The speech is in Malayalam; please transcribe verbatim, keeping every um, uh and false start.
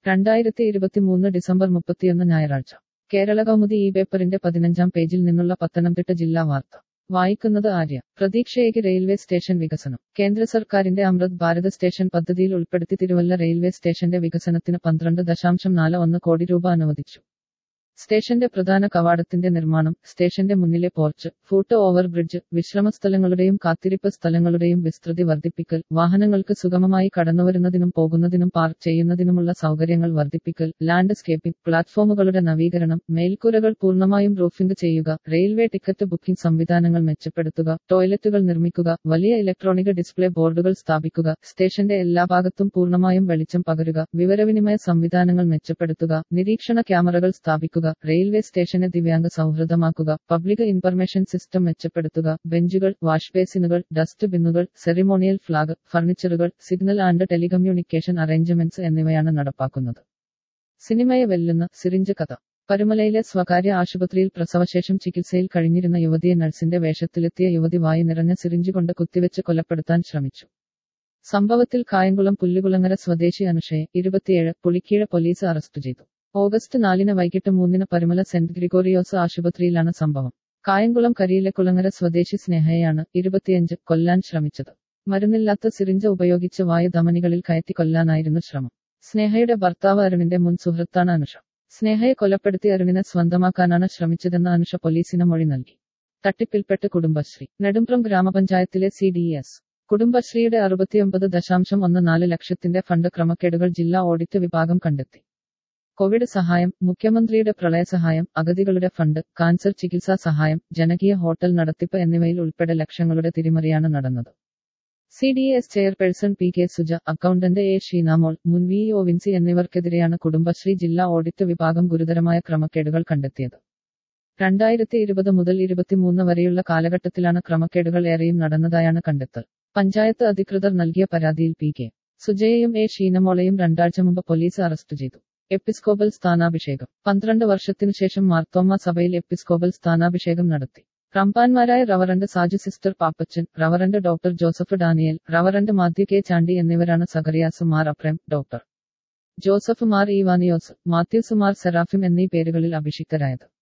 രണ്ടായിരത്തി ഇരുപത്തിമൂന്ന് ഡിസംബർ മുപ്പത്തിയൊന്ന് ഞായറാഴ്ച കേരള കൗമുദി ഈ പേപ്പറിന്റെ പതിനഞ്ചാം പേജിൽ നിന്നുള്ള പത്തനംതിട്ട ജില്ലാ വാർത്ത വായിക്കുന്നത് ആര്യ. പ്രതീക്ഷയേകി റെയിൽവേ സ്റ്റേഷൻ വികസനം. കേന്ദ്ര സർക്കാരിന്റെ അമൃത് ഭാരത് സ്റ്റേഷൻ പദ്ധതിയിൽ ഉൾപ്പെടുത്തി തിരുവല്ല റെയിൽവേ സ്റ്റേഷന്റെ വികസനത്തിന് പന്ത്രണ്ട് ദശാംശം നാല് ഒന്ന് കോടി രൂപ അനുവദിച്ചു. സ്റ്റേഷന്റെ പ്രധാന കവാടത്തിന്റെ നിർമ്മാണം, സ്റ്റേഷന്റെ മുന്നിലെ പോർച്ച്, ഫൂട്ട് ഓവർ ബ്രിഡ്ജ്, വിശ്രമസ്ഥലങ്ങളുടെയും കാത്തിരിപ്പ് സ്ഥലങ്ങളുടെയും വിസ്തൃതി വർദ്ധിപ്പിക്കൽ, വാഹനങ്ങൾക്ക് സുഗമമായി കടന്നുവരുന്നതിനും പോകുന്നതിനും പാർക്ക് ചെയ്യുന്നതിനുമുള്ള സൗകര്യങ്ങൾ വർദ്ധിപ്പിക്കൽ, ലാൻഡ്സ്കേപ്പിംഗ്, പ്ലാറ്റ്ഫോമുകളുടെ നവീകരണം, മേൽക്കൂരകൾ പൂർണ്ണമായും റൂഫിംഗ് ചെയ്യുക, റെയിൽവേ ടിക്കറ്റ് ബുക്കിംഗ് സംവിധാനങ്ങൾ മെച്ചപ്പെടുത്തുക, ടോയ്ലറ്റുകൾ നിർമ്മിക്കുക, വലിയ ഇലക്ട്രോണിക് ഡിസ്പ്ലേ ബോർഡുകൾ സ്ഥാപിക്കുക, സ്റ്റേഷന്റെ എല്ലാ ഭാഗത്തും പൂർണ്ണമായും വെളിച്ചം പകരുക, വിവരവിനിമയ സംവിധാനങ്ങൾ മെച്ചപ്പെടുത്തുക, നിരീക്ഷണ ക്യാമറകൾ സ്ഥാപിക്കുക, റെയിൽവേ സ്റ്റേഷനെ ദിവ്യാംഗ സൗഹൃദമാക്കുക, പബ്ലിക് ഇൻഫർമേഷൻ സിസ്റ്റം മെച്ചപ്പെടുത്തുക, ബെഞ്ചുകൾ, വാഷ് ബേസിനുകൾ, ഡസ്റ്റ് ബിന്നുകൾ, സെറിമോണിയൽ ഫ്ലാഗ്, ഫർണിച്ചറുകൾ, സിഗ്നൽ ആൻഡ് ടെലികമ്മ്യൂണിക്കേഷൻ അറേഞ്ച്മെന്റ്സ് എന്നിവയാണ് നടപ്പാക്കുന്നത്. സിനിമയെ വെല്ലുന്ന സിറിഞ്ച് കഥ. പരുമലയിലെ സ്വകാര്യ ആശുപത്രിയിൽ പ്രസവശേഷം ചികിത്സയിൽ കഴിഞ്ഞിരുന്ന യുവതിയെ നഴ്സിന്റെ വേഷത്തിലെത്തിയ യുവതി വായി നിറഞ്ഞ സിറിഞ്ച് കൊണ്ട് കുത്തിവെച്ച് കൊലപ്പെടുത്താൻ ശ്രമിച്ചു. സംഭവത്തിൽ കായംകുളം പുല്ലുകുളങ്ങര സ്വദേശി അനുഷയെ, ഇരുപത്തിയേഴ്, പുളിക്കീഴ പോലീസ് അറസ്റ്റ് ചെയ്തു. ഓഗസ്റ്റ് നാലിന് വൈകിട്ട് മൂന്നിന് പരുമല സെന്റ് ഗ്രിഗോറിയോസ് ആശുപത്രിയിലാണ് സംഭവം. കായംകുളം കരിയിലെ കുളങ്ങര സ്വദേശി സ്നേഹയെയാണ്, ഇരുപത്തിയഞ്ച്, കൊല്ലാൻ ശ്രമിച്ചത്. മരുന്നില്ലാത്ത സിറിഞ്ച് ഉപയോഗിച്ച് വായു ധമനികളിൽ കയറ്റി കൊല്ലാനായിരുന്നു ശ്രമം. സ്നേഹയുടെ ഭർത്താവ് അരുണിന്റെ മുൻ സുഹൃത്താണ് അനുഷ. സ്നേഹയെ കൊലപ്പെടുത്തി അരുണിനെ സ്വന്തമാക്കാനാണ് ശ്രമിച്ചതെന്ന് അനുഷ പോലീസിന് മൊഴി നൽകി. തട്ടിപ്പിൽപ്പെട്ട് കുടുംബശ്രീ. നെടുമ്പ്രം ഗ്രാമപഞ്ചായത്തിലെ സി ഡി എസ് കുടുംബശ്രീയുടെ അറുപത്തിയൊമ്പത് ദശാംശം ഒന്ന് നാല് ലക്ഷത്തിന്റെ ഫണ്ട് ക്രമക്കേടുകൾ ജില്ലാ ഓഡിറ്റ് വിഭാഗം കണ്ടെത്തി. കോവിഡ് സഹായം, മുഖ്യമന്ത്രിയുടെ പ്രളയസഹായം, അഗതികളുടെ ഫണ്ട്, കാൻസർ ചികിത്സാ സഹായം, ജനകീയ ഹോട്ടൽ നടത്തിപ്പ് എന്നിവയിൽ ഉൾപ്പെടെ ലക്ഷങ്ങളുടെ തിരിമറിയാണ് നടന്നത്. C D S chairperson P K Suja, accountant A Sheenamol, മുൻ വി ഒ വിൻസി എന്നിവർക്കെതിരെയാണ് കുടുംബശ്രീ ജില്ലാ ഓഡിറ്റ് വിഭാഗം ഗുരുതരമായ ക്രമക്കേടുകൾ കണ്ടെത്തിയത്. രണ്ടായിരത്തി ഇരുപത് മുതൽ ഇരുപത്തിമൂന്ന് വരെയുള്ള കാലഘട്ടത്തിലാണ് ക്രമക്കേടുകൾ ഏറെയും നടന്നതായാണ് കണ്ടെത്തൽ. പഞ്ചായത്ത് അധികൃതർ നൽകിയ പരാതിയിൽ പി കെ സുജയെയും എ ഷീനമോളെയും രണ്ടാഴ്ച മുമ്പ് പോലീസ് അറസ്റ്റ് ചെയ്തു. എപ്പിസ്കോപ്പൽ സ്ഥാനാഭിഷേകം. പന്ത്രണ്ട് വർഷത്തിനുശേഷം മാർത്തോമ്മ സഭയിൽ എപ്പിസ്കോപ്പൽ സ്ഥാനാഭിഷേകം നടത്തി. റംപാൻമാരായ reverend Saju sister Pappachan, reverend doctor Joseph Daniel, reverend Mathew K Chandy എന്നിവരാണ് സഖറിയാസ് മാർ അപ്രേം, ഡോക്ടർ ജോസഫ് മാർ ഈവാനിയോസ്, മാത്യൂസ് മാർ സെറാഫിം എന്നീ പേരുകളിൽ അഭിഷിക്തരായത്.